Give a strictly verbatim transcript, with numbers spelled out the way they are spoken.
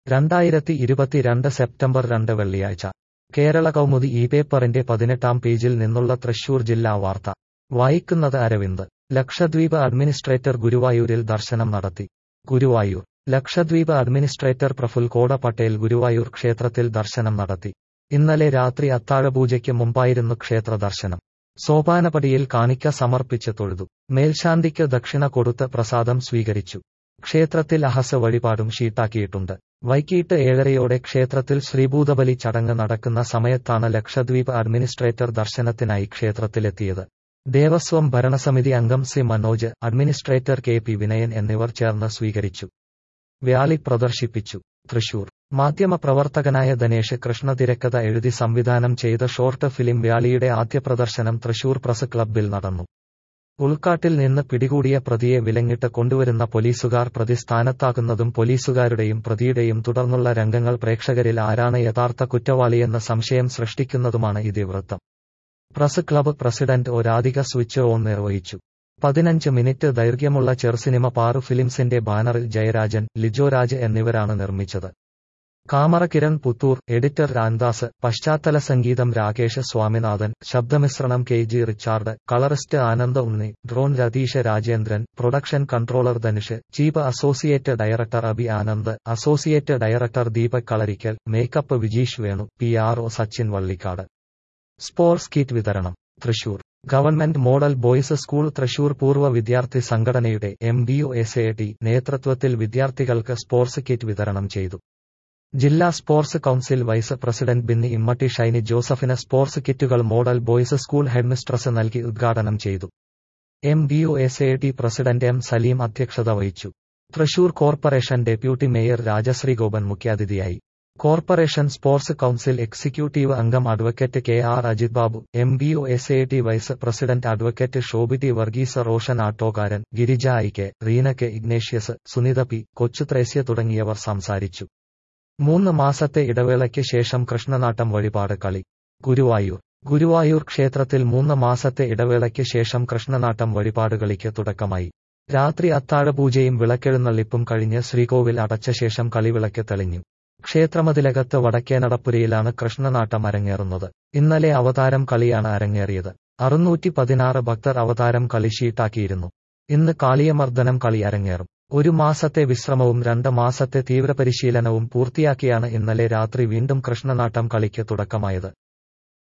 രണ്ടായിരത്തി ഇരുപത്തിരണ്ട് സെപ്റ്റംബർ രണ്ട് വെള്ളിയാഴ്ച കേരള കൗമുദി ഈ പേപ്പറിന്റെ പതിനെട്ടാം പേജിൽ നിന്നുള്ള തൃശൂർ ജില്ലാ വാർത്ത വായിക്കുന്നത് അരവിന്ദ്. ലക്ഷദ്വീപ് അഡ്മിനിസ്ട്രേറ്റർ ഗുരുവായൂരിൽ ദർശനം നടത്തി. ഗുരുവായൂർ ലക്ഷദ്വീപ് അഡ്മിനിസ്ട്രേറ്റർ പ്രഫുൽ കോട പട്ടേൽ ഗുരുവായൂർ ക്ഷേത്രത്തിൽ ദർശനം നടത്തി. ഇന്നലെ രാത്രി അത്താഴപൂജയ്ക്ക് മുമ്പായിരുന്നു ക്ഷേത്ര ദർശനം. സോപാനപടിയിൽ കാണിക്ക സമർപ്പിച്ച് തൊഴുതു. മേൽശാന്തിക്ക് ദക്ഷിണ കൊടുത്ത് പ്രസാദം സ്വീകരിച്ചു. ക്ഷേത്രത്തിൽ അഹസ വഴിപാടും ഷീട്ടാക്കിയിട്ടുണ്ട്. വൈകിട്ട് ഏഴരയോടെ ക്ഷേത്രത്തിൽ ശ്രീഭൂതബലി ചടങ്ങ് നടക്കുന്ന സമയത്താണ് ലക്ഷദ്വീപ് അഡ്മിനിസ്ട്രേറ്റർ ദർശനത്തിനായി ക്ഷേത്രത്തിലെത്തിയത്. ദേവസ്വം ഭരണസമിതി അംഗം C Manoj, administrator K P Vinayan എന്നിവർ ചേർന്ന് സ്വീകരിച്ചു. വ്യാളി പ്രദർശിപ്പിച്ചു. തൃശൂർ മാധ്യമപ്രവർത്തകനായ ധനേഷ് കൃഷ്ണ തിരക്കഥ എഴുതി സംവിധാനം ചെയ്ത ഷോർട്ട് ഫിലിം വ്യാളിയുടെ ആദ്യ പ്രദർശനം തൃശൂർ പ്രസ് ക്ലബ്ബിൽ നടന്നു. ഉൾക്കാട്ടിൽ നിന്ന് പിടികൂടിയ പ്രതിയെ വിലങ്ങിട്ട് കൊണ്ടുവരുന്ന പോലീസുകാർ പ്രതി സ്ഥാനത്താകുന്നതും പോലീസുകാരുടെയും പ്രതിയുടെയും തുടർന്നുള്ള രംഗങ്ങൾ പ്രേക്ഷകരിൽ ആരാണ് യഥാർത്ഥ കുറ്റവാളിയെന്ന സംശയം സൃഷ്ടിക്കുന്നതുമാണ് ഇതിവൃത്തം. Press club president O Radhika switch on നിർവഹിച്ചു. പതിനഞ്ച് മിനിറ്റ് ദൈർഘ്യമുള്ള ചെറുസിനിമ പാറു ഫിലിംസിന്റെ ബാനറിൽ ജയരാജൻ, ലിജോ രാജ് എന്നിവരാണ് നിർമ്മിച്ചത്. കാമറ കിരൺ പുത്തൂർ, എഡിറ്റർ രാംദാസ്, പശ്ചാത്തല സംഗീതം രാകേഷ് സ്വാമിനാഥൻ, ശബ്ദമിശ്രണം K G Richard, colourist Ananda Unni, drone Ratheesh Rajendran, production controller Dhanush, chief associate director Abi Anand, associate director Deepak Kalarikkal, makeup Vijeesh Venu, P R O Sachin Vallikkad. Sports kit വിതരണം. Thrissur government model boys school Thrissur പൂർവ്വ വിദ്യാർത്ഥി സംഘടനയുടെ M B O S A T നേതൃത്വത്തിൽ വിദ്യാർത്ഥികൾക്ക് സ്പോർട്സ് കിറ്റ് വിതരണം ചെയ്തു. ജില്ലാ sports council vice president Binni Immatty Shiny ജോസഫിന് സ്പോർട്സ് കിറ്റുകൾ മോഡൽ ബോയ്സ് സ്കൂൾ ഹെഡ്മിസ്ട്രസ് നൽകി ഉദ്ഘാടനം ചെയ്തു. M B O S A T president M Saleem അധ്യക്ഷത വഹിച്ചു. Thrissur corporation deputy mayor Rajasree Gopan മുഖ്യാതിഥിയായി. കോർപ്പറേഷൻ സ്പോർട്സ് കൌൺസിൽ എക്സിക്യൂട്ടീവ് അംഗം advocate K R Ajith Babu, M B O S A T vice president advocate Shobitty Varghese, Roshan Attokaran, Girija I K, Reena K Ignatius, Sunitha P, Kochuthresia തുടങ്ങിയവർ സംസാരിച്ചു. മൂന്ന് മാസത്തെ ഇടവേളയ്ക്ക് ശേഷം കൃഷ്ണനാട്ടം വഴിപാട് കളി. ഗുരുവായൂർ ഗുരുവായൂർ ക്ഷേത്രത്തിൽ മൂന്ന് മാസത്തെ ഇടവേളയ്ക്ക് ശേഷം കൃഷ്ണനാട്ടം വഴിപാടുകളിക്ക് തുടക്കമായി. രാത്രി അത്താഴപൂജയും വിളക്കെഴുന്നള്ളിപ്പും കഴിഞ്ഞ് ശ്രീകോവിൽ അടച്ച ശേഷം കളിവിളക്ക് തെളിഞ്ഞു. ക്ഷേത്രമതിലകത്ത് വടക്കേനടപ്പുരയിലാണ് കൃഷ്ണനാട്ടം അരങ്ങേറുന്നത്. ഇന്നലെ അവതാരം കളിയാണ് അരങ്ങേറിയത്. അറുന്നൂറ്റി പതിനാറ് ഭക്തർ അവതാരം കളി ഷീട്ടാക്കിയിരുന്നു. ഇന്ന് കാളിയമർദ്ദനം കളി അരങ്ങേറും. ഒരു മാസത്തെ വിശ്രമവും രണ്ട് മാസത്തെ തീവ്രപരിശീലനവും പൂർത്തിയാക്കിയാണ് ഇന്നലെ രാത്രി വീണ്ടും കൃഷ്ണനാട്ടം കളിക്ക് തുടക്കമായത്.